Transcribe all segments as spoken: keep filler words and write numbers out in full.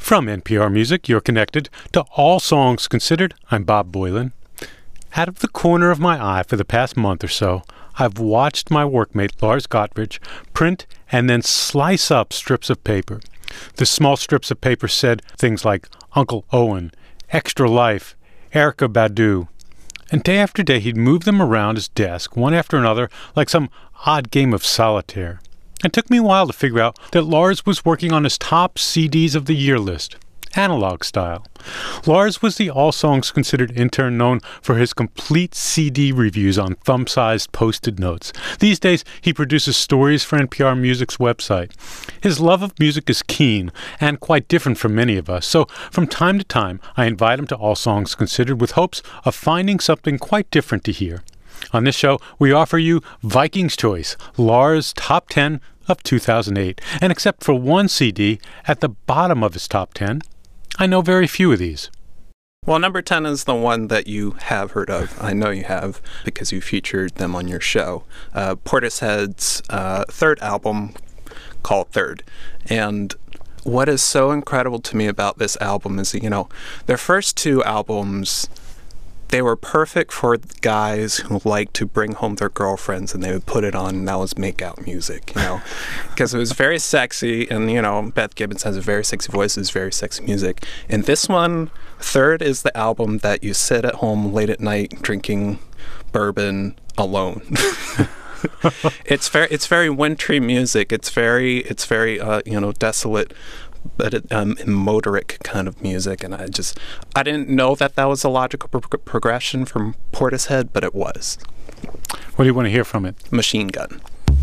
From N P R Music, you're connected to All Songs Considered. I'm Bob Boylan. Out of the corner of my eye for the past month or so, I've watched my workmate Lars Gotrich print and then slice up strips of paper. The small strips of paper said things like Uncle Owen, Extra Life, Erykah Badu. And day after day he'd move them around his desk, one after another, like some odd game of solitaire. It took me a while to figure out that Lars was working on his top C Ds of the year list, analog style. Lars was the All Songs Considered intern known for his complete C D reviews on thumb-sized post-it notes. These days, he produces stories for N P R Music's website. His love of music is keen and quite different from many of us, so from time to time, I invite him to All Songs Considered with hopes of finding something quite different to hear. On this show, we offer you Viking's Choice, Lars' Top ten of two thousand eight. And except for one C D at the bottom of his top ten, I know very few of these. Well, number ten is the one that you have heard of. I know you have because you featured them on your show. Uh, Portishead's uh, third album called Third. And what is so incredible to me about this album is, you know, their first two albums, they were perfect for guys who like to bring home their girlfriends and they would put it on and that was make-out music, you know, because it was very sexy and, you know, Beth Gibbons has a very sexy voice, it's very sexy music. And this one, Third, is the album that you sit at home late at night drinking bourbon alone. It's very, it's very wintry music. It's very, it's very, uh, you know, desolate, but it, um, motoric kind of music, and I just I didn't know that that was a logical pro- progression from Portishead, but it was. What do you want to hear from it? Machine Gun.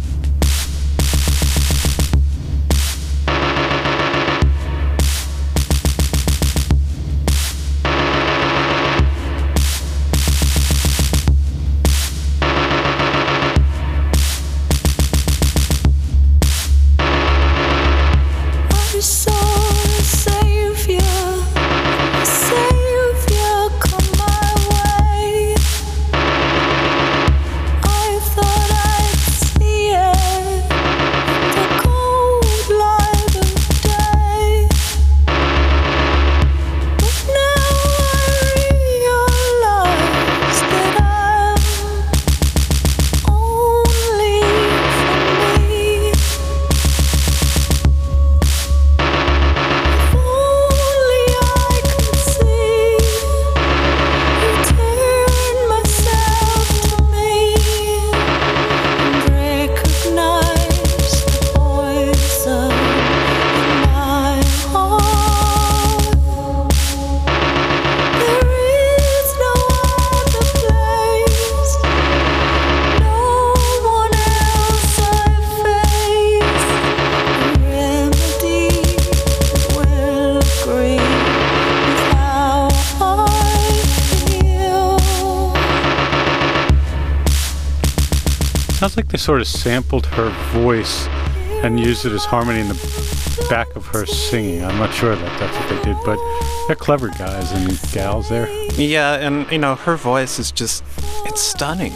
Sounds like they sort of sampled her voice and used it as harmony in the back of her singing. I'm not sure that that's what they did, but they're clever guys and gals there. Yeah, and, you know, her voice is just, it's stunning.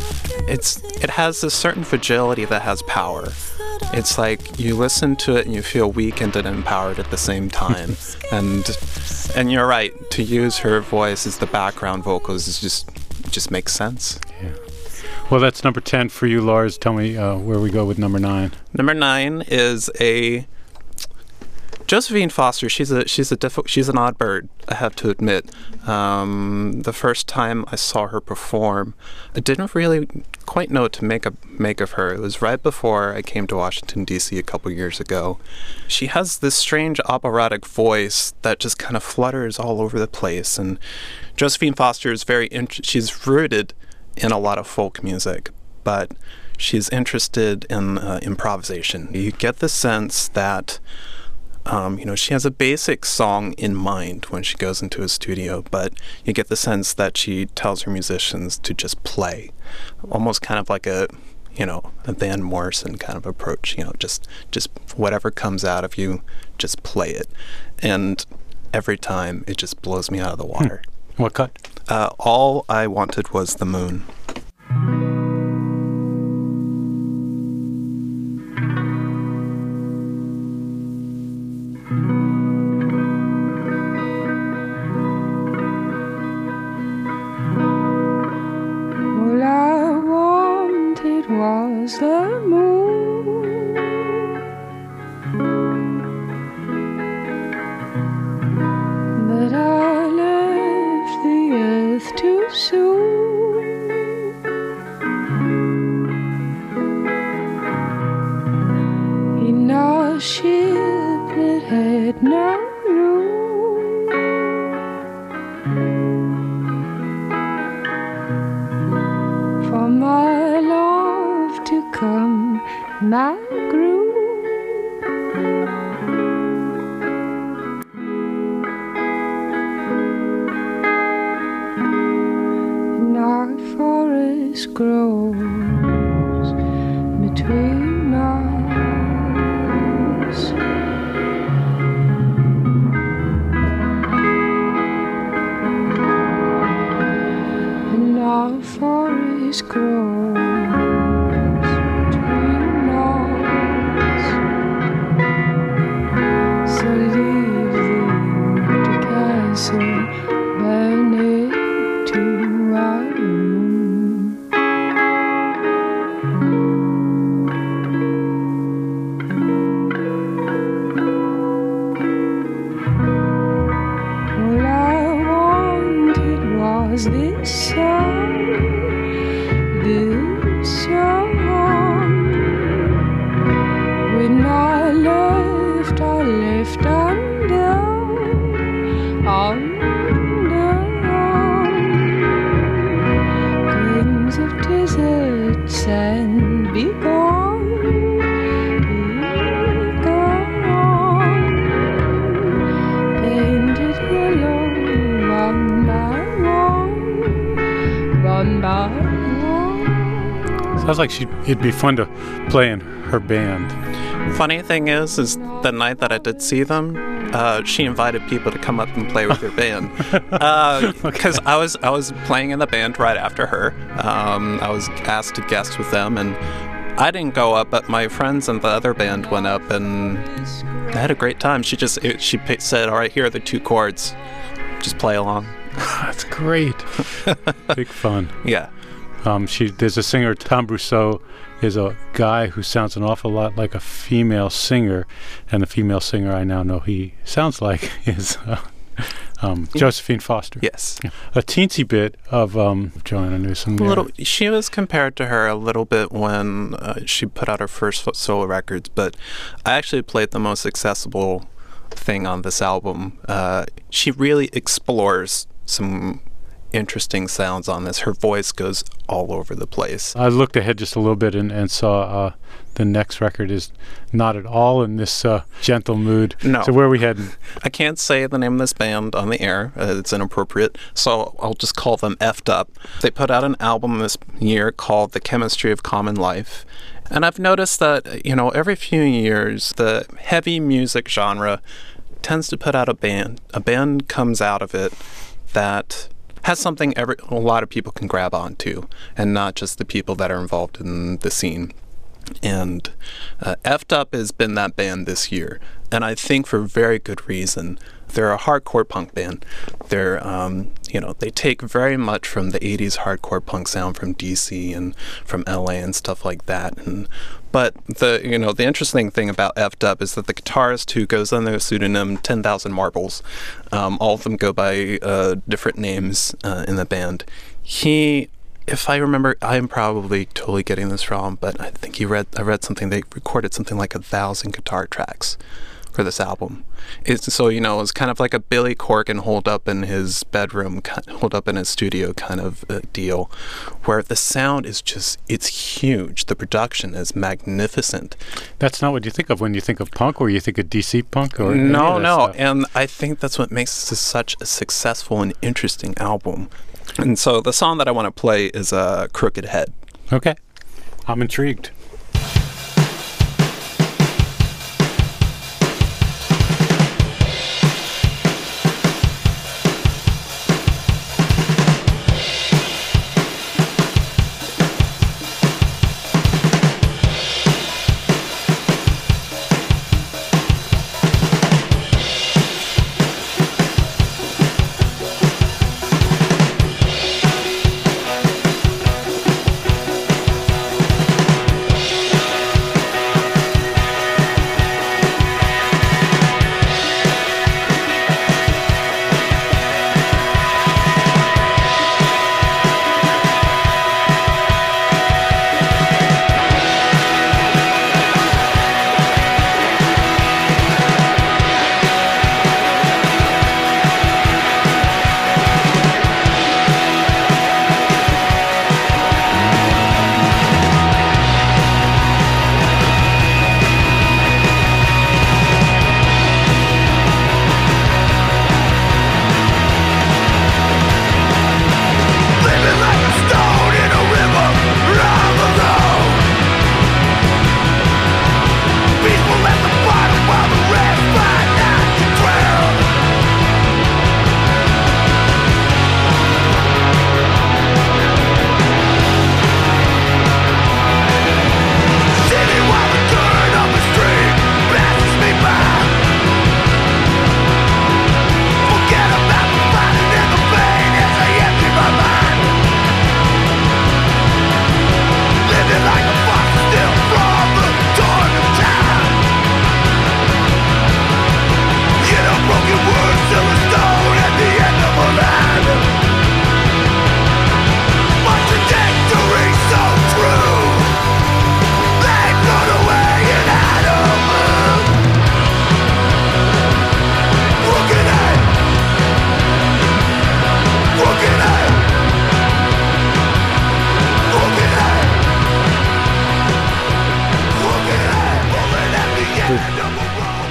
It's It has a certain fragility that has power. It's like you listen to it and you feel weakened and empowered at the same time. and and you're right, to use her voice as the background vocals is just, just makes sense. Yeah. Well, that's number ten for you, Lars. Tell me uh, where we go with number nine. Number nine is a Josephine Foster. She's a she's a diff- she's an odd bird, I have to admit. Um, the first time I saw her perform, I didn't really quite know what to make a, make of her. It was right before I came to Washington D C a couple years ago. She has this strange operatic voice that just kind of flutters all over the place. And Josephine Foster is very int- she's rooted in a lot of folk music, but she's interested in uh, improvisation. You get the sense that, um, you know, she has a basic song in mind when she goes into a studio, but you get the sense that she tells her musicians to just play, almost kind of like a, you know, a Van Morrison kind of approach, you know, just, just whatever comes out of you, just play it. And every time it just blows me out of the water. Hmm. What cut? Uh, all I Wanted Was the Moon. was this song, this song. When I left, I left undone, undone. Grains of deserts and be gone, be gone. Painted yellow, one by one, one by one. Sounds like she it'd be fun to play in her band. Funny thing is, is the night that I did see them, uh, she invited people to come up and play with her band. Because uh, I was I was playing in the band right after her. Um, I was asked to guest with them, and I didn't go up, but my friends in the other band went up, and I had a great time. She just it, she p- said, "All right, here are the two chords. Just play along." That's great. Big fun. Yeah. Um, she there's a singer, Tom Brousseau, is a guy who sounds an awful lot like a female singer, and the female singer I now know he sounds like is uh, um, Josephine Foster. Yes. Yeah. A teensy bit of um, Joanna Newsom. A Yeah. little. She was compared to her a little bit when uh, she put out her first solo records, but I actually played the most accessible thing on this album. Uh, she really explores some interesting sounds on this. Her voice goes all over the place. I looked ahead just a little bit and, and saw uh, the next record is not at all in this uh, gentle mood. No. So where are we heading? I can't say the name of this band on the air. Uh, it's inappropriate. So I'll just call them Effed Up. They put out an album this year called The Chemistry of Common Life. And I've noticed that, you know, every few years, the heavy music genre tends to put out a band. A band comes out of it that has something every a lot of people can grab onto, and not just the people that are involved in the scene. And uh, Effed Up has been that band this year, and I think for very good reason. They're a hardcore punk band. They're, um, you know, they take very much from the eighties hardcore punk sound from D C and from L A and stuff like that. And but the, you know, the interesting thing about Effed Up is that the guitarist who goes under the pseudonym ten thousand Marbles, um, all of them go by uh, different names uh, in the band. He, if I remember, I'm probably totally getting this wrong, but I think he read, I read something, they recorded something like a thousand guitar tracks for this album. It's, so, you know, it's kind of like a Billy Corgan hold up in his bedroom, hold up in his studio kind of uh, deal, where the sound is just, it's huge. The production is magnificent. That's not what you think of when you think of punk, or you think of D C punk, or no, no. Stuff. And I think that's what makes this such a successful and interesting album. And so the song that I want to play is uh, Crooked Head. Okay. I'm intrigued.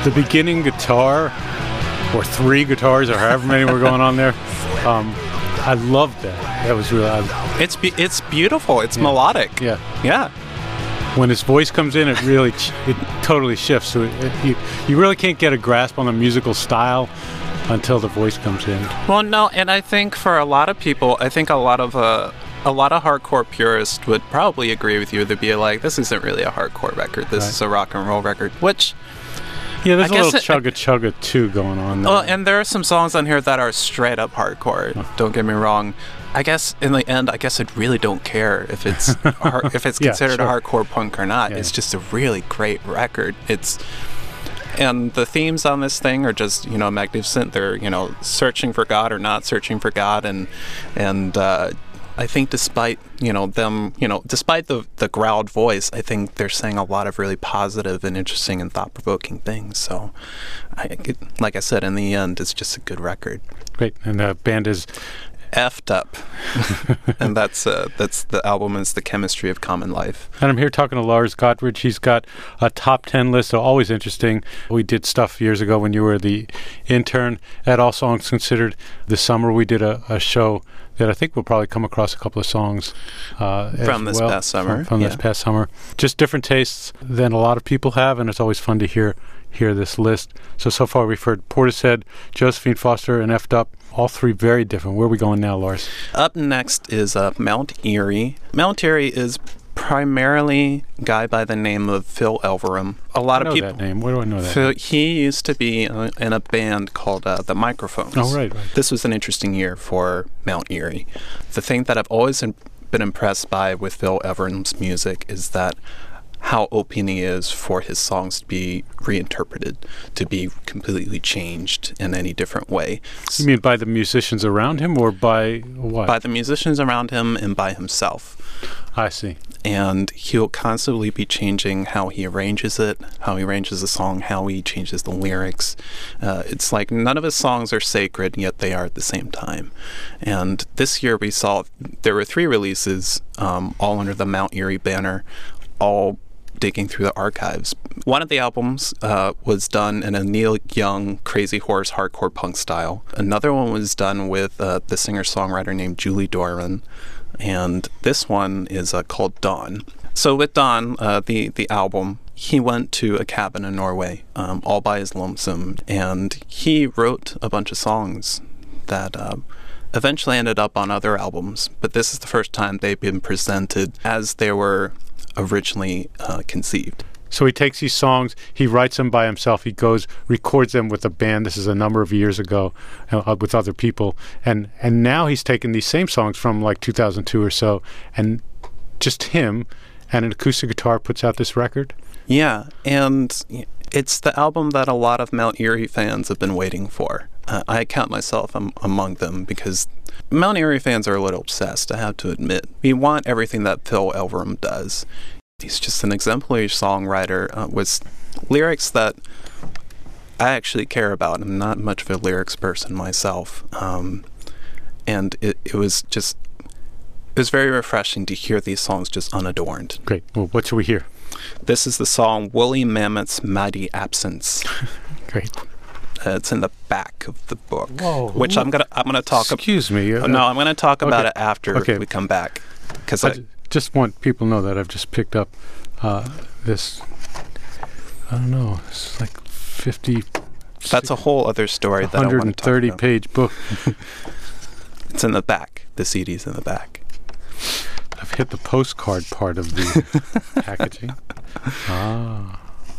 the beginning guitar, or three guitars, or however many were going on there. Um, I loved that. That was really. I, It's be- it's beautiful. It's Yeah. melodic. yeah. Yeah. When his voice comes in, it really ch- it totally shifts. So it, it, you you really can't get a grasp on the musical style until the voice comes in. Well, no, and I think for a lot of people, I think a lot of uh, a lot of hardcore purists would probably agree with you. They'd be like, "This isn't really a hardcore record. This Right. is a rock and roll record." Which, Yeah, there's I a guess little it- chugga chugga too going on there. well, and there are some songs on here that are straight up hardcore. Don't get me wrong. I guess in the end, I guess I really don't care if it's har- if it's Yeah, considered sure. a hardcore punk or not. Yeah. It's just a really great record. It's and the themes on this thing are just, you know, magnificent. They're, you know, searching for God or not searching for God, and and uh, I think despite, you know, them, you know, despite the the growled voice, I think they're saying a lot of really positive and interesting and thought provoking things. So, I, it, like I said, in the end, it's just a good record. Great, and the band is Effed up, and that's uh, that's the album is The Chemistry of Common Life. And I'm here talking to Lars Gottridge. He's got a top ten list, so always interesting. We did stuff years ago when you were the intern at All Songs Considered. This summer we did a, a show that I think we'll probably come across a couple of songs uh, as From this well, past summer, From, from this yeah. past summer. Just different tastes than a lot of people have, and it's always fun to hear hear this list. So, so far we've heard Portishead, Josephine Foster, and Effed Up. All three very different. Where are we going now, Lars? Up next is uh, Mount Erie. Mount Erie is primarily a guy by the name of Phil Elverum. A lot I know of people. that name. Where do I know that? Phil, he used to be uh, in a band called uh, The Microphones. Oh, right, right. This was an interesting year for Mount Erie. The thing that I've always in- been impressed by with Phil Elverum's music is that how open he is for his songs to be reinterpreted, to be completely changed in any different way. You mean by the musicians around him, or by what? By the musicians around him and by himself. I see. And he'll constantly be changing how he arranges it, how he arranges the song, how he changes the lyrics. Uh, it's like none of his songs are sacred, yet they are at the same time. And this year we saw there were three releases, um, all under the Mount Erie banner, all digging through the archives. One of the albums uh, was done in a Neil Young Crazy Horse hardcore punk style. Another one was done with uh, the singer-songwriter named Julie Doiron. And this one is uh, called Dawn. So with Dawn, uh, the, the album, he went to a cabin in Norway, um, all by his lonesome, and he wrote a bunch of songs that uh, eventually ended up on other albums. But this is the first time they've been presented as they were originally uh, conceived. So he takes these songs, he writes them by himself, he goes, records them with a band. This is a number of years ago uh, with other people. And, and now he's taken these same songs from like two thousand two or so, and just him and an acoustic guitar puts out this record. Yeah, and it's the album that a lot of Mount Erie fans have been waiting for. Uh, I count myself am- among them because Mount Erie fans are a little obsessed, I have to admit. We want everything that Phil Elverum does. He's just an exemplary songwriter uh, with lyrics that I actually care about. I'm not much of a lyrics person myself. Um, and it, it was just, it was very refreshing to hear these songs just unadorned. Great. Well, what should we hear? This is the song Woolly Mammoth's Mighty Absence. Great. Uh, it's in the back of the book, Whoa. which I'm gonna I'm gonna talk. Ab- Excuse me. Uh, no, I'm gonna talk about okay. it after Okay. we come back, because I I, j- just want people to know that I've just picked up uh, this, I don't know, it's like fifty, that's a whole other story that I want to talk about. one hundred thirty page book. It's in the back. The C D's in the back. I've hit the postcard part of the packaging. Ah.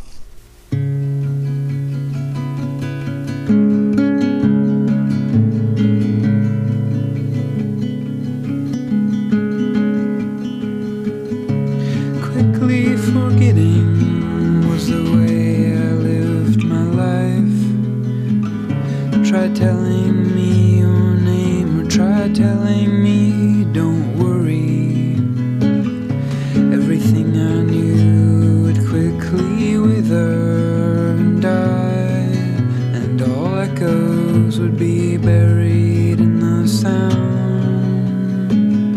Quickly forgetting was the way I lived my life. Try telling me your name, or try telling me don't worry. Everything I knew would quickly wither and die, and all echoes would be buried in the sound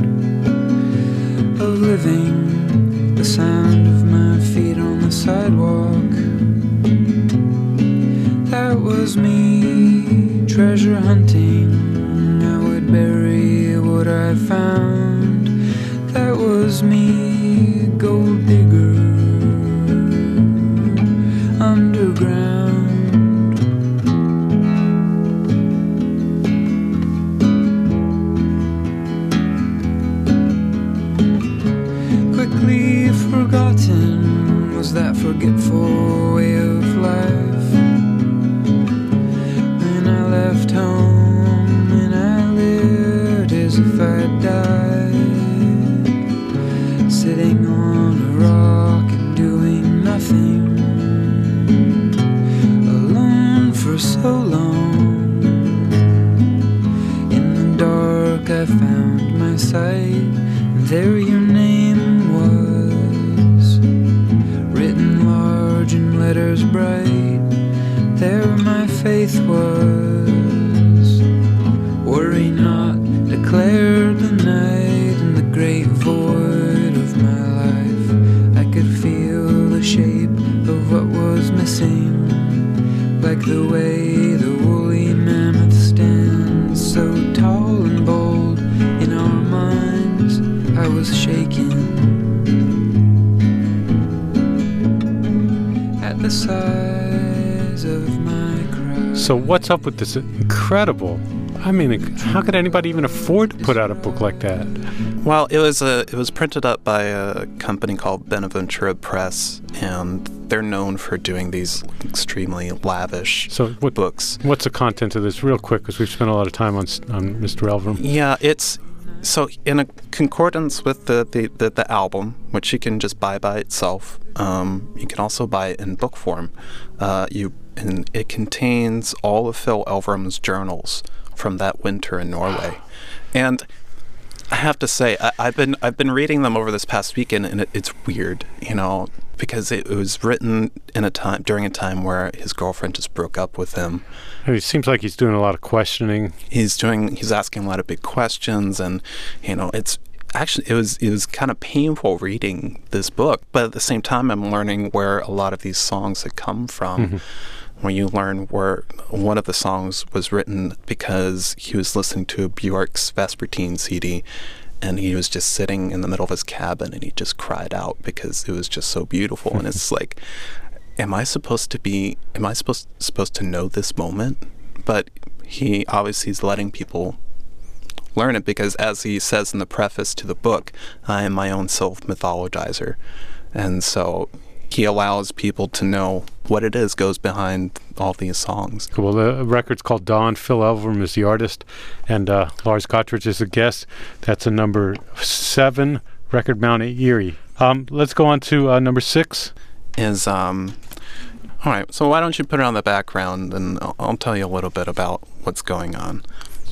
of living, the sound of my feet on the sidewalk. was me, treasure hunting. I would bury what I found. That was me, gold digger, underground. Quickly forgotten was that forgetful way of life. When I left home and I lived as if I'd died, sitting on a rock and doing nothing, alone for so long. In the dark I found my sight, and there your name was, written large in letters bright. There my faith was. Worry not, declared the night. In the great void of my life, I could feel the shape of what was missing, like the way the woolly mammoth stands, so tall and bold in our minds. I was shaken at the size of my crowd. So what's up with this incredible? I mean, how could anybody even afford to put out a book like that? Well, it was a it was printed up by a company called Benaventura Press, and they're known for doing these extremely lavish So what, books. what's the content of this, real quick, because we've spent a lot of time on on Mister Elverum. Yeah, it's so in a concordance with the, the, the, the album, which you can just buy by itself. Um, you can also buy it in book form. Uh, you and it contains all of Phil Elverum's journals from that winter in Norway, and I have to say I, I've been I've been reading them over this past weekend, and it, it's weird, you know, because it, it was written in a time during a time where his girlfriend just broke up with him. It seems like he's doing a lot of questioning. He's doing he's asking a lot of big questions, and you know it's. Actually, it was it was kind of painful reading this book, but at the same time, I'm learning where a lot of these songs had come from. Mm-hmm. When you learn where one of the songs was written because he was listening to a Bjork's Vespertine C D, and he was just sitting in the middle of his cabin, and he just cried out because it was just so beautiful. And it's like, am I supposed to be? Am I supposed supposed to know this moment? But he obviously is letting people learn it, because as he says in the preface to the book, I am my own self-mythologizer. And so he allows people to know what it is goes behind all these songs. Cool. The record's called Dawn. Phil Elverum is the artist, and uh, Lars Gotrich is the guest. That's a number seven record, Mount Erie. Um, let's go on to uh, number six. Is um, all right. So why don't you put it on the background, and I'll, I'll tell you a little bit about what's going on.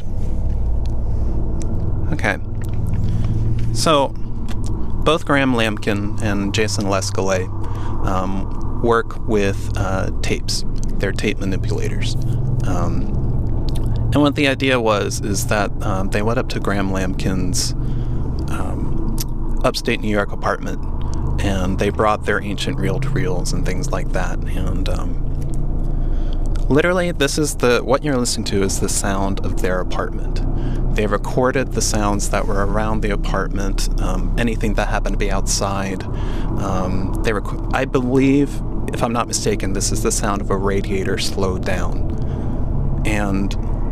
Okay. So both Graham Lamkin and Jason Lescalet um, work with uh, tapes. They're tape manipulators. Um, and what the idea was is that um, they went up to Graham Lamkin's um, upstate New York apartment, and they brought their ancient reel-to-reels and things like that. And um, literally, this is the what you're listening to is the sound of their apartment. They recorded the sounds that were around the apartment, um, anything that happened to be outside. Um, they rec- I believe, if I'm not mistaken, this is the sound of a radiator slowed down. And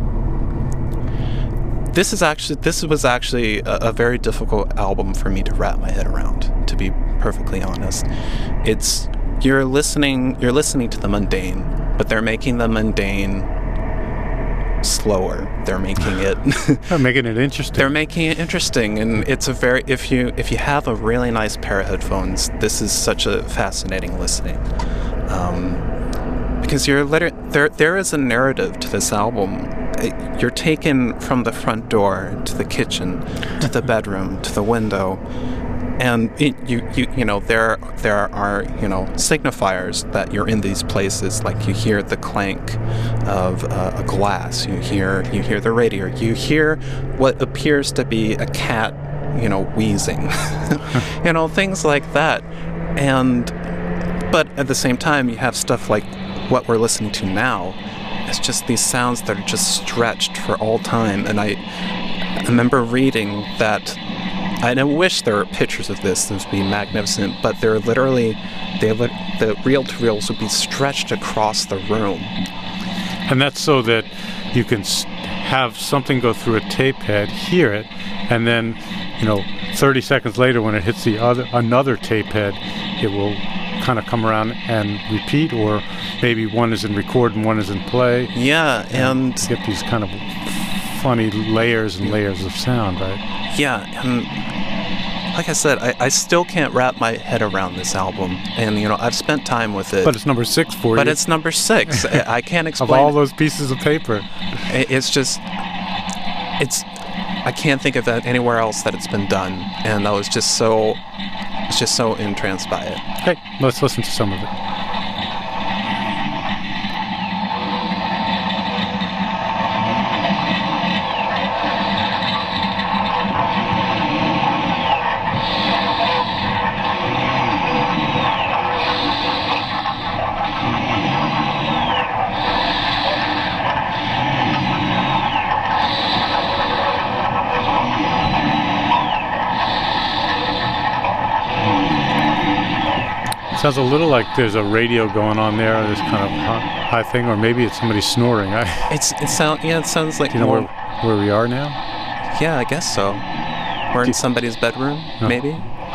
this is actually this was actually a, a very difficult album for me to wrap my head around, to be perfectly honest. It's you're listening you're listening to the mundane, but they're making the mundane slower. They're making it They're making it interesting. They're making it interesting, and it's a very if you if you have a really nice pair of headphones, this is such a fascinating listening. Um, because you're liter- there there is a narrative to this album. You're taken from the front door to the kitchen, to the bedroom, to the window. And it, you, you, you know, there, there are, you know, signifiers that you're in these places. Like you hear the clank of uh, a glass. You hear, you hear the radiator. You hear what appears to be a cat, you know, wheezing. You know, things like that. And, but at the same time, you have stuff like what we're listening to now, it's just these sounds that are just stretched for all time. And I, I remember reading that, and I wish there were pictures of this, this would be magnificent, but they're literally, they li- the reel-to-reels would be stretched across the room. And that's so that you can s- have something go through a tape head, hear it, and then, you know, thirty seconds later when it hits the other another tape head, it will kind of come around and repeat, or maybe one is in record and one is in play. Yeah, and... and you get these kind of funny layers and layers of sound, right? Yeah, and like I said, I, I still can't wrap my head around this album. And, you know, I've spent time with it. But it's number six for But you. it's number six. I, I can't explain. Of all those pieces of paper. It, it's just... It's... I can't think of that anywhere else that it's been done. And I was just so... I was just so entranced by it. Hey, let's listen to some of it. Sounds a little like there's a radio going on there, this kind of high, high thing, or maybe it's somebody snoring. I, It's it sound yeah it sounds like do you know more, where, where we are now? yeah I guess so. We're in somebody's bedroom, Oh. maybe.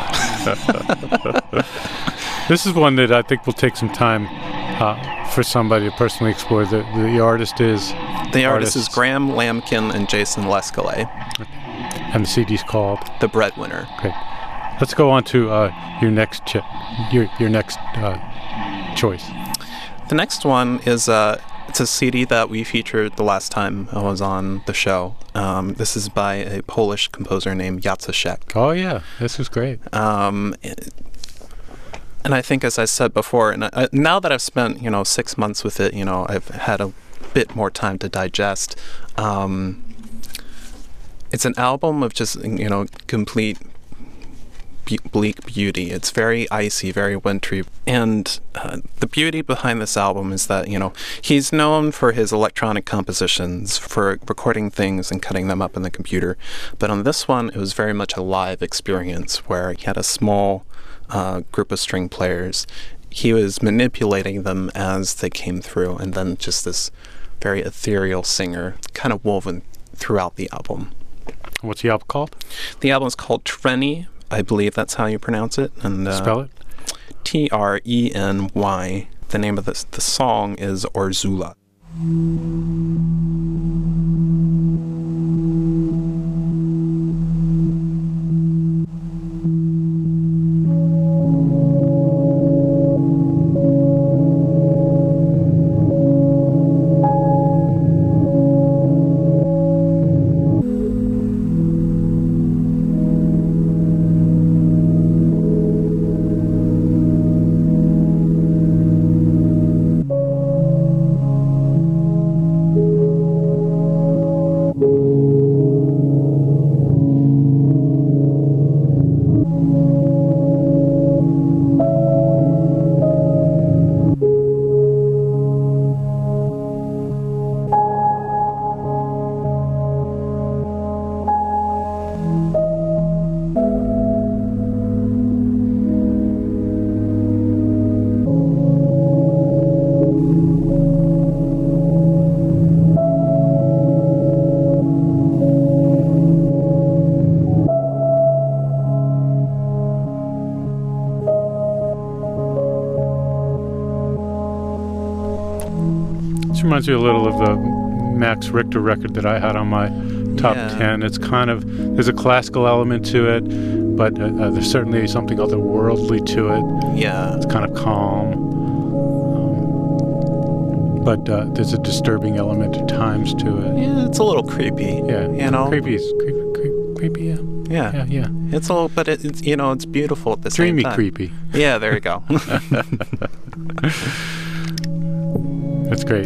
This is one that I think will take some time uh, for somebody to personally explore. The the artist is The artist is Artists. Graham Lamkin and Jason Lescalais, and the C D's called. the breadwinner. Okay, let's go on to uh, your next chip, your your next uh, choice. The next one is uh, it's a C D that we featured the last time I was on the show. Um, this is by a Polish composer named Jacek. Oh yeah, this was great. Um, and I think, as I said before, and I, now that I've spent you know six months with it, you know I've had a bit more time to digest. Um, it's an album of just you know complete be- bleak beauty. It's very icy, very wintry, and uh, the beauty behind this album is that you know he's known for his electronic compositions, for recording things and cutting them up in the computer. But on this one, it was very much a live experience where he had a small uh, group of string players. He was manipulating them as they came through, and then just this very ethereal singer kind of woven throughout the album. What's the album called? The album is called Treny. I believe that's how you pronounce it. And uh, Spell it. T R E N Y. The name of the, the song is Orzula. This reminds me a little of the Max Richter record that I had on my top Yeah. ten. It's kind of, there's a classical element to it, but uh, uh, there's certainly something otherworldly to it. Yeah. It's kind of calm. Um, but uh, there's a disturbing element at times to it. Yeah, it's a little creepy. Yeah. You know? Creepy is creepy, creepy, creepy yeah. Yeah. Yeah, yeah. It's a little, but it, it's, you know, it's beautiful at the Dreamy same time. creepy. Yeah, there you go. That's great.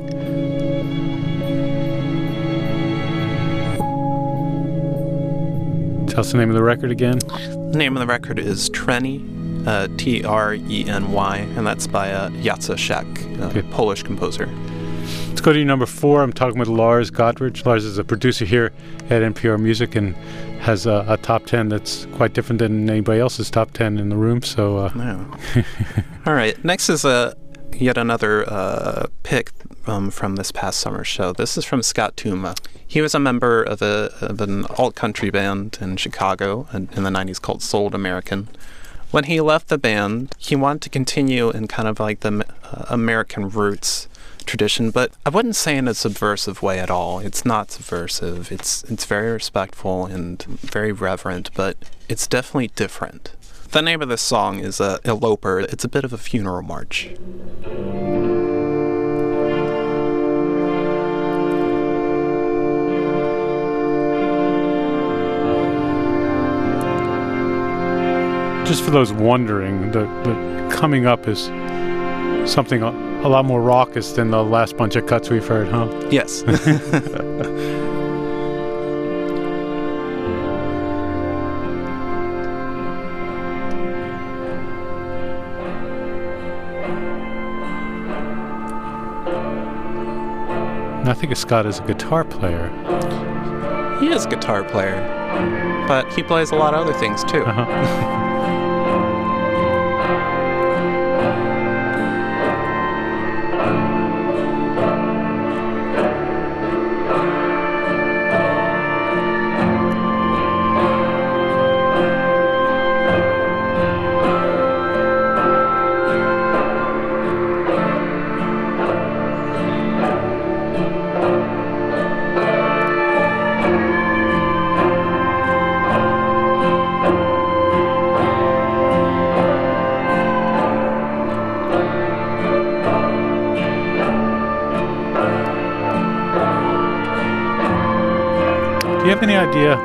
Tell us the name of the record again. The name of the record is Treny, uh, T R E N Y, and that's by uh, Jacek, a Okay. Polish composer. It's go to your number four. I'm talking with Lars Gotrich. Lars is a producer here at N P R Music and has a, a top ten that's quite different than anybody else's top ten in the room. So, uh, no. All right. Next is a yet another uh, pick um, from this past summer show. This is from Scott Tuma. He was a member of a of an alt-country band in Chicago in, in the nineties called Soul American. When he left the band, he wanted to continue in kind of like the uh, American roots tradition, but I wouldn't say in a subversive way at all. It's not subversive. It's it's very respectful and very reverent, but it's definitely different. The name of this song is uh, Eloper. It's a bit of a funeral march. just for those wondering, the, the coming up is something a, a lot more raucous than the last bunch of cuts we've heard, huh? Yes. And I think of Scott as a guitar player. He is a guitar player, but he plays a lot of other things too. Uh-huh. Do you have any idea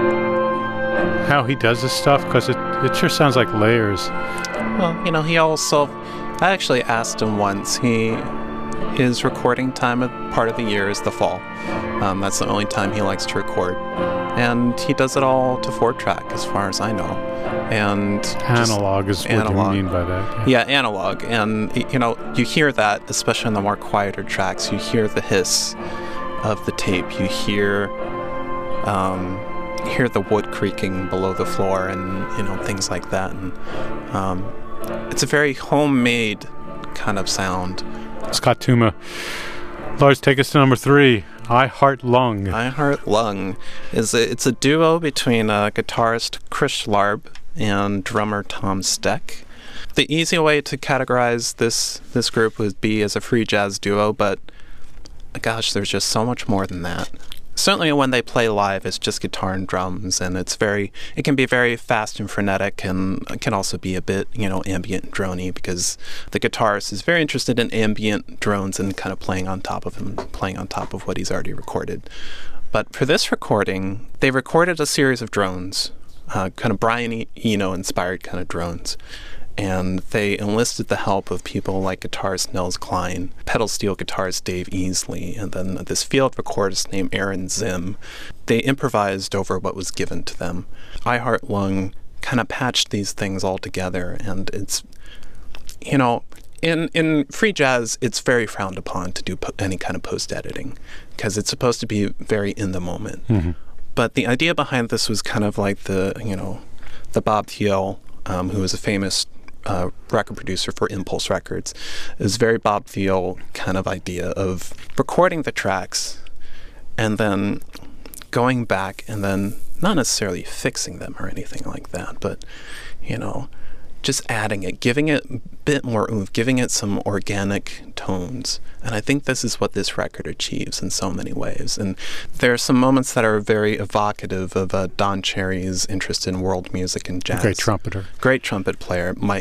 how he does this stuff? Because it, it sure sounds like layers. Well, you know, he also... I actually asked him once. He His recording time of part of the year is the fall. Um, that's the only time he likes to record. And he does it all to four-track, as far as I know. And analog is what analog. you mean by that. Yeah. yeah, analog. And, you know, you hear that, especially on the more quieter tracks. You hear the hiss of the tape. You hear... Um, hear the wood creaking below the floor and, you know, things like that. And um, it's a very homemade kind of sound. Scott Tuma. Lars, take us to number three, I Heart Lung. I Heart Lung. is a, It's a duo between uh, guitarist Chris Schlarb and drummer Tom Steck. The easy way to categorize this, this group would be as a free jazz duo, but gosh, there's just so much more than that. Certainly when they play live, it's just guitar and drums, and it's very, it can be very fast and frenetic, and it can also be a bit, you know, ambient and drony, because the guitarist is very interested in ambient drones and kind of playing on top of him, playing on top of what he's already recorded. But for this recording, they recorded a series of drones, uh, kind of Brian Eno-inspired kind of drones. And they enlisted the help of people like guitarist Nels Klein, pedal steel guitarist Dave Easley, and then this field recordist named Aaron Zim. They improvised over what was given to them. I Heart Lung kind of patched these things all together, and it's, you know, in, in free jazz, it's very frowned upon to do po- any kind of post-editing, because it's supposed to be very in the moment. Mm-hmm. But the idea behind this was kind of like the, you know, the Bob Thiel, um, who was a famous Uh, record producer for Impulse Records. It was very Bob Thiel kind of idea of recording the tracks and then going back and then not necessarily fixing them or anything like that, but, you know, just adding it, giving it a bit more oomph, giving it some organic tones. And I think this is what this record achieves in so many ways. And there are some moments that are very evocative of uh, Don Cherry's interest in world music and jazz. Great trumpeter. Great trumpet player. My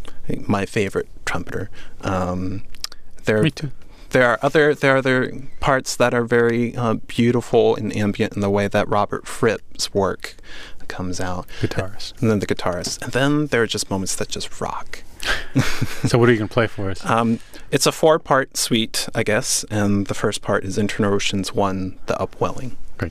my favorite trumpeter. Um, there, Me too. There are other there are other parts that are very uh, beautiful and ambient in the way that Robert Fripp's work comes out. Guitarist. And then the guitarist. And then there are just moments that just rock. So what are you going to play for us? Um, it's a four-part suite, I guess, and the first part is Internal Oceans one, The Upwelling. Great.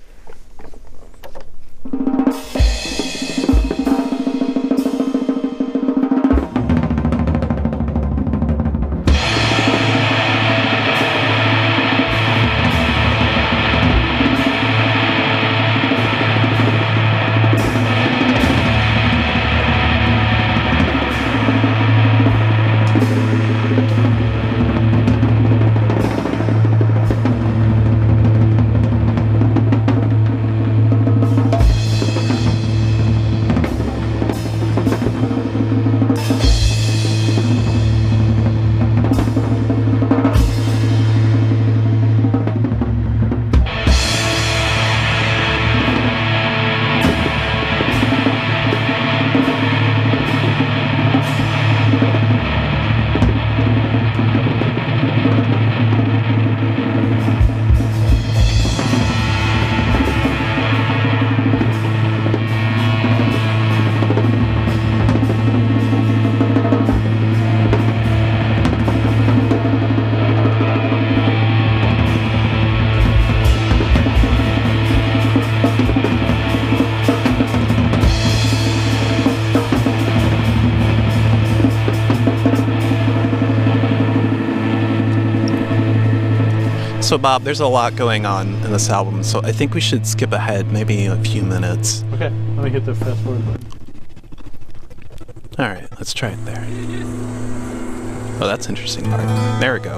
So, Bob, there's a lot going on in this album, so I think we should skip ahead maybe a few minutes. Okay, let me hit the fast forward button. All right, let's try it there. Oh, that's an interesting part. There we go.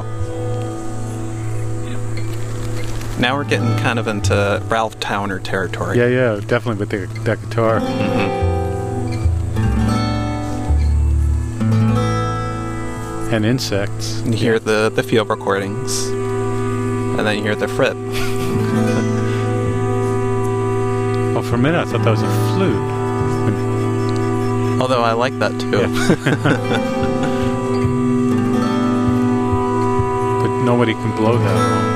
Now we're getting kind of into Ralph Towner territory. Yeah, yeah, definitely with the, that guitar. Mm-hmm. And insects. You hear the, the field recordings, and then you hear the frit. Well, for a minute I thought that was a flute. Although I like that too. Yeah. But nobody can blow that long.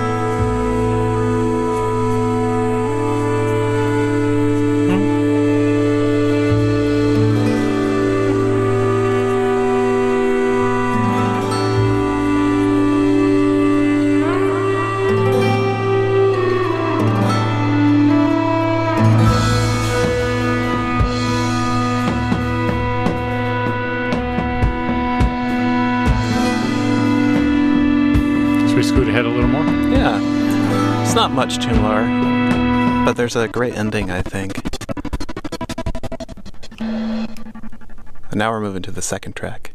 Scoot ahead a little more. Yeah. It's not much too lower, but there's a great ending, I think. And now we're moving to the second track.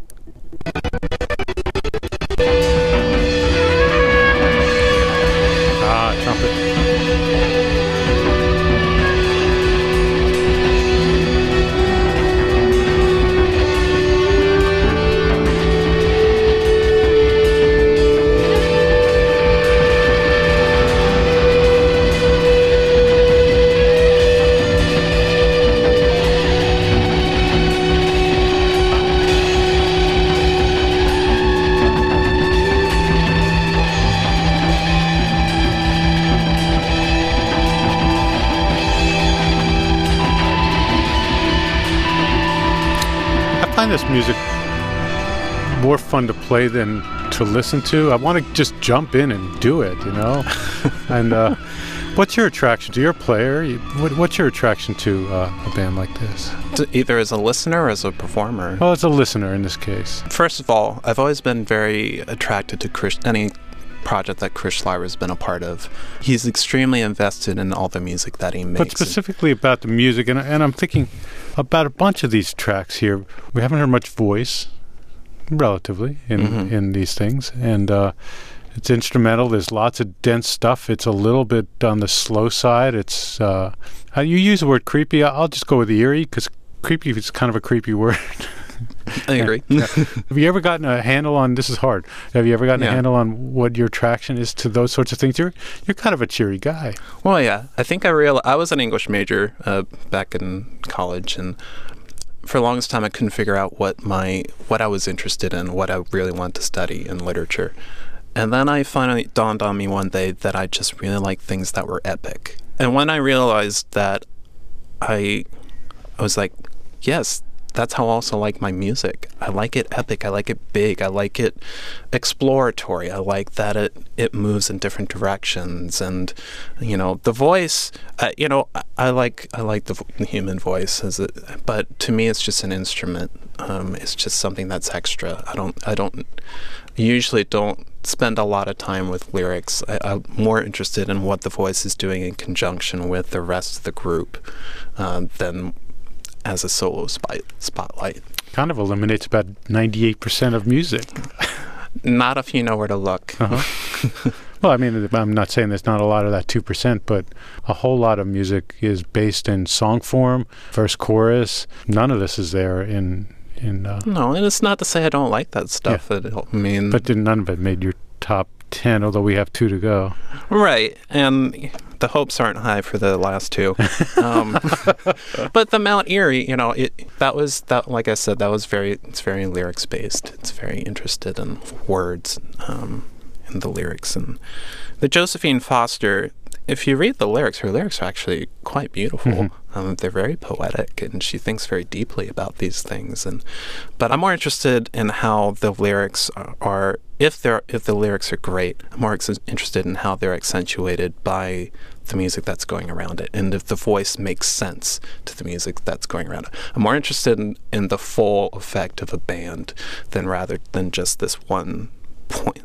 Ah, trumpet. I find this music more fun to play than to listen to. I want to just jump in and do it, you know? And uh, what's your attraction to your player? You- What, what's your attraction to uh, a band like this? D- Either as a listener or as a performer. Well, as a listener in this case. First of all, I've always been very attracted to Chris, any project that Chris Schreiber has been a part of. He's extremely invested in all the music that he makes. But specifically about the music, and, and I'm thinking about a bunch of these tracks here. We haven't heard much voice, relatively, in, Mhm. in these things. And uh, it's instrumental. There's lots of dense stuff. It's a little bit on the slow side. It's uh, how you use the word creepy. I'll just go with eerie, because creepy is kind of a creepy word. I agree. Have you ever gotten a handle on, this is hard, have you ever gotten Yeah. a handle on what your attraction is to those sorts of things? You're you're kind of a cheery guy. Well, yeah. I think I real I was an English major uh, back in college, and for the longest time I couldn't figure out what my what I was interested in, what I really wanted to study in literature. And then I finally dawned on me one day that I just really like things that were epic. And when I realized that, I I was like, yes, that's how I also like my music. I like it epic. I like it big. I like it exploratory. I like that it, it moves in different directions. And, you know, the voice, uh, you know, I, I like I like the, vo- the human voice, as it, but to me it's just an instrument. Um, it's just something that's extra. I don't, I don't, usually don't spend a lot of time with lyrics. I, I'm more interested in what the voice is doing in conjunction with the rest of the group um, than as a solo spot, spotlight. Kind of eliminates about ninety-eight percent of music. Not if you know where to look. Uh-huh. Well, I mean, I'm not saying there's not a lot of that two percent, but a whole lot of music is based in song form, verse, chorus. None of this is there in... in. Uh, No, and it's not to say I don't like that stuff. It, I mean, but then none of it made your top ten, although we have two to go. right, and the hopes aren't high for the last two. Um, but the Mount Erie, you know, it that was that. Like I said, that was very. It's very lyrics based. It's very interested in words, um, and the lyrics, and the Josephine Foster. If you read the lyrics, her lyrics are actually quite beautiful. Mm-hmm. Um, they're very poetic, and she thinks very deeply about these things. And but I'm more interested in how the lyrics are. are if they're if the lyrics are great, I'm more ex- interested in how they're accentuated by the music that's going around it, and if the voice makes sense to the music that's going around it. I'm more interested in, in the full effect of a band than rather than just this one point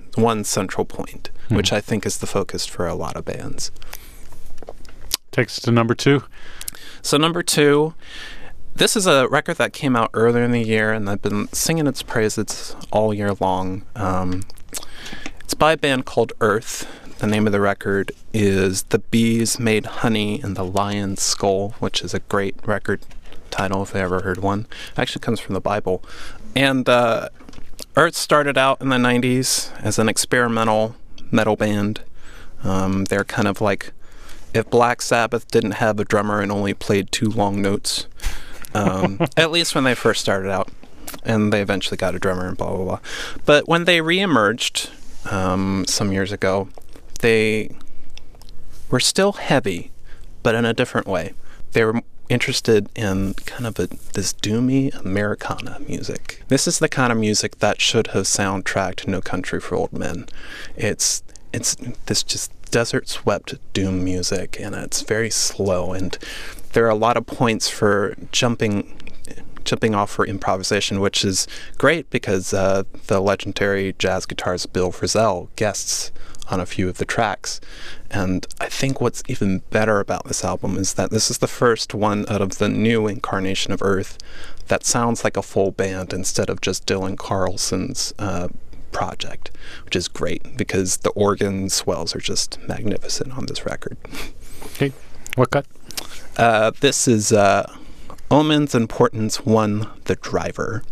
one central point, Hmm. which I think is the focus for a lot of bands. Takes us to number two. So number two, this is a record that came out earlier in the year, and I've been singing its praises all year long. Um, it's by a band called Earth. The name of the record is The Bees Made Honey in the Lion's Skull, which is a great record title if I ever heard one. It actually comes from the Bible. And uh, Earth started out in the nineties as an experimental metal band. Um, they're kind of like if Black Sabbath didn't have a drummer and only played two long notes, um, at least when they first started out. And they eventually got a drummer and blah, blah, blah. But when they re-emerged um, some years ago, they were still heavy, but in a different way. They were interested in kind of a, this doomy Americana music. This is the kind of music that should have soundtracked No Country for Old Men. It's it's this just desert-swept doom music, and it's very slow, and there are a lot of points for jumping jumping off for improvisation, which is great because uh, the legendary jazz guitarist Bill Frisell guests on a few of the tracks. And I think what's even better about this album is that this is the first one out of the new incarnation of Earth that sounds like a full band instead of just Dylan Carlson's uh, project, which is great because the organ swells are just magnificent on this record. Okay, what cut? Uh, this is uh, Omens and Portents one, The Driver.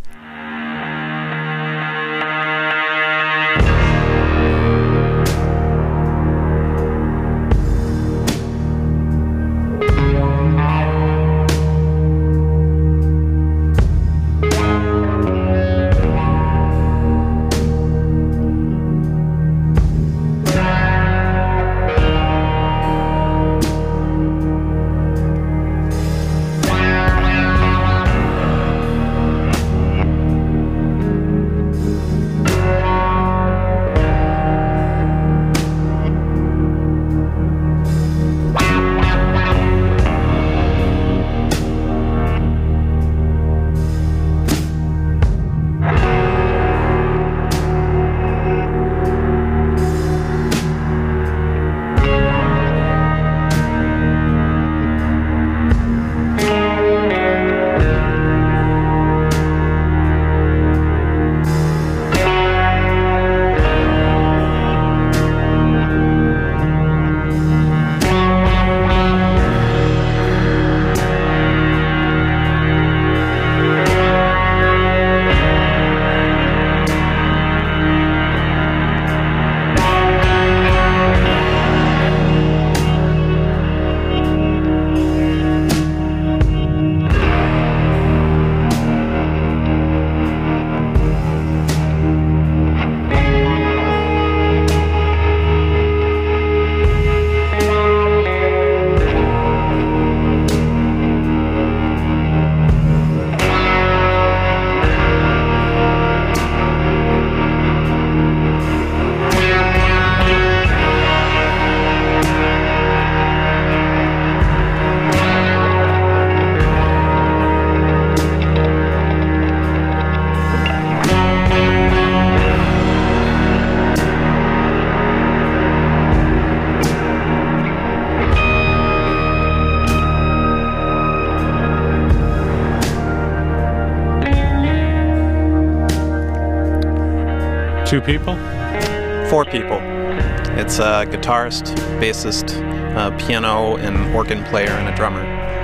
Two people? Four people. It's a guitarist, bassist, a piano and organ player, and a drummer.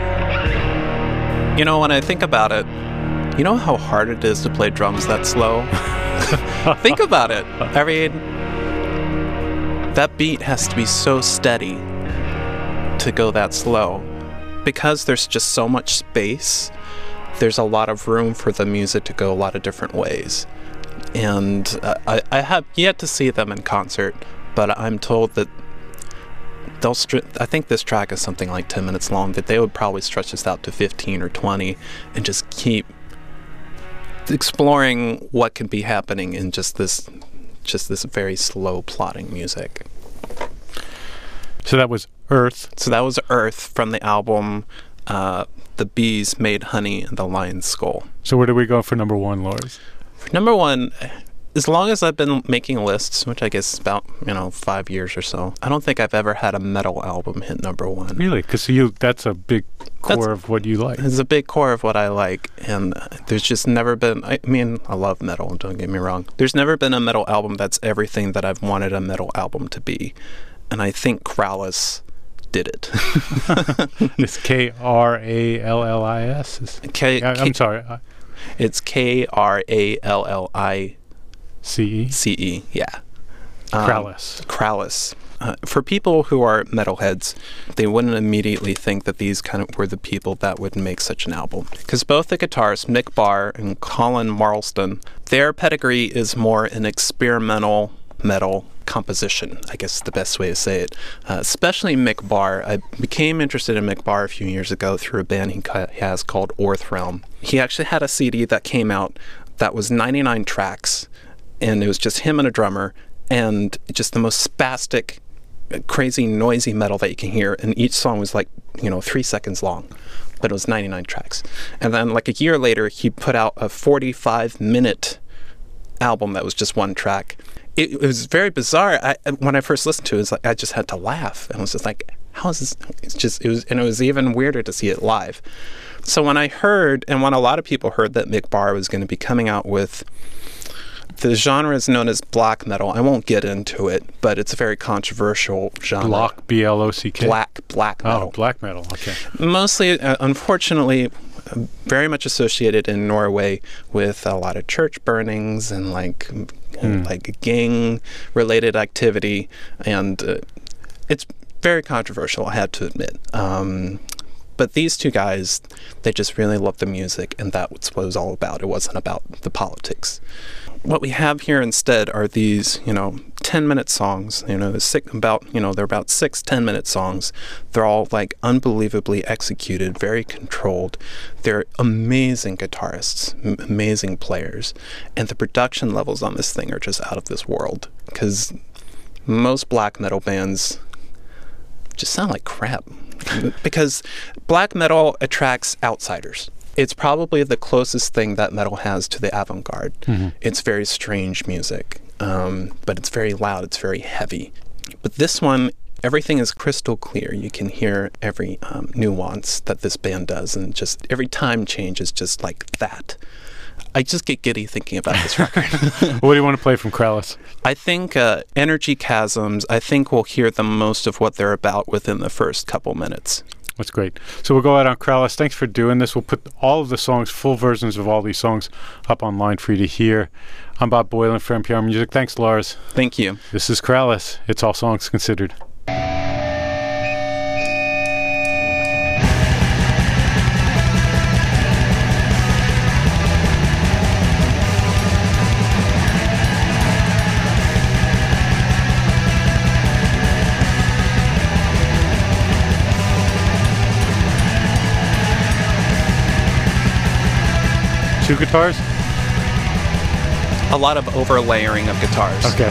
You know, when I think about it, you know how hard it is to play drums that slow? Think about it. I mean, that beat has to be so steady to go that slow. Because there's just so much space, there's a lot of room for the music to go a lot of different ways. And uh, I, I have yet to see them in concert, but I'm told that they'll str- I think this track is something like ten minutes long, that they would probably stretch this out to fifteen or twenty and just keep exploring what can be happening in just this just this very slow plodding music. So that was Earth. So that was Earth from the album uh, The Bees Made Honey in the Lion's Skull. So where do we go for number one, Lars? For number one, as long as I've been making lists, which I guess is about, you know, five years or so, I don't think I've ever had a metal album hit number one. Really? Because you that's a big core That's- of what you like. It's a big core of what I like, and there's just never been, I mean, I love metal, don't get me wrong. There's never been a metal album that's everything that I've wanted a metal album to be, and I think Krallice did it. It's K R A L L I S. Is- K- I- I'm K- sorry. uh, It's K R A L L I C E? C E, yeah. Um, Krallice. Krallice. Uh, for people who are metalheads, they wouldn't immediately think that these kind of were the people that would make such an album. Because both the guitarists, Mick Barr and Colin Marlston, their pedigree is more an experimental metal composition, I guess is the best way to say it. Uh, especially Mick Barr. I became interested in Mick Barr a few years ago through a band he ca- has called Orth Realm. He actually had a C D that came out that was ninety-nine tracks, and it was just him and a drummer, and just the most spastic, crazy, noisy metal that you can hear, and each song was like, you know, three seconds long, but it was ninety-nine tracks. And then like a year later, he put out a forty-five minute album that was just one track. It, it was very bizarre. I, when I first listened to it, it was like, I just had to laugh, and I was just like, how is this? It's just, it was, and it was even weirder to see it live. So when I heard, and when a lot of people heard that Mick Barr was going to be coming out with, the genre is known as black metal. I won't get into it, but it's a very controversial genre. Block, B L O C K? Black, black metal. Oh, black metal. Okay. Mostly, uh, unfortunately, uh, very much associated in Norway with a lot of church burnings and like Hmm. like gang-related activity, and uh, it's very controversial, I had to admit. Um, but these two guys, they just really loved the music, and that's what it was all about. It wasn't about the politics. What we have here instead are these, you know, ten-minute songs. You know, six, about, you know, they're about six ten-minute songs. They're all like unbelievably executed, very controlled. They're amazing guitarists, m- amazing players, and the production levels on this thing are just out of this world. Because most black metal bands just sound like crap. Because black metal attracts outsiders. It's probably the closest thing that metal has to the avant-garde. Mm-hmm. It's very strange music, um, but it's very loud, it's very heavy. But this one, everything is crystal clear. You can hear every um, nuance that this band does, and just every time change is just like that. I just get giddy thinking about this record. What do you want to play from Krallice? I think uh, Energy Chasms, I think we'll hear the most of what they're about within the first couple minutes. That's great. So we'll go out on Krallice. Thanks for doing this. We'll put all of the songs, full versions of all these songs, up online for you to hear. I'm Bob Boylan for N P R Music. Thanks, Lars. Thank you. This is Krallice. It's All Songs Considered. Two guitars? A lot of overlayering of guitars. Okay.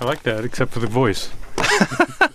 like that, except for the voice.